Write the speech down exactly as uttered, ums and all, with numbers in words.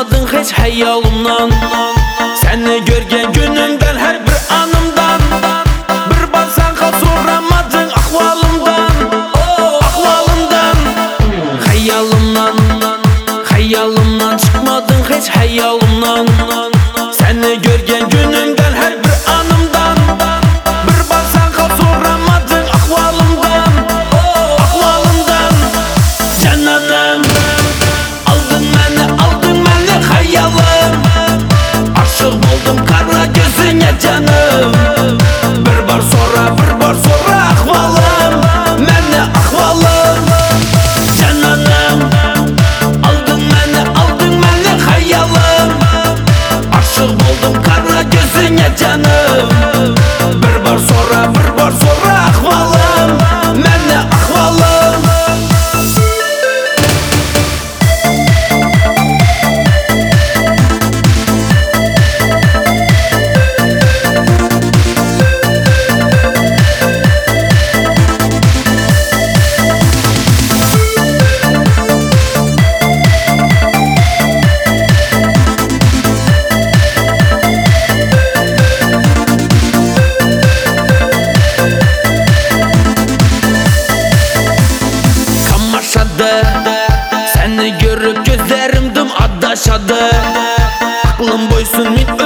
çıkmadın hiç hayalımdan. Seni görgen günümden her bir anımdan. Bir baksan kal soramadın ahvalımdan, ahvalımdan. Hayalımdan, hayalımdan çıkmadın hiç hayalımdan. Seni görgen günümden her bir anımdan. Bir baksan kal soramadın ahvalımdan, ahvalımdan. Cananım, aldın beni, aldın beni hayalım. Aşık oldum kara gözüne canım. Bir bar sonra, bir bar sonra ahvalım, beni ahvalım. Cananım, aldın beni, aldın beni hayalım. Aşık oldum kara gözüne canım. Bir bar sonra, bir bar sonra ahvalım, beni ahvalım. Seni görüp gözlerim dım adaşadı. Aklım boysun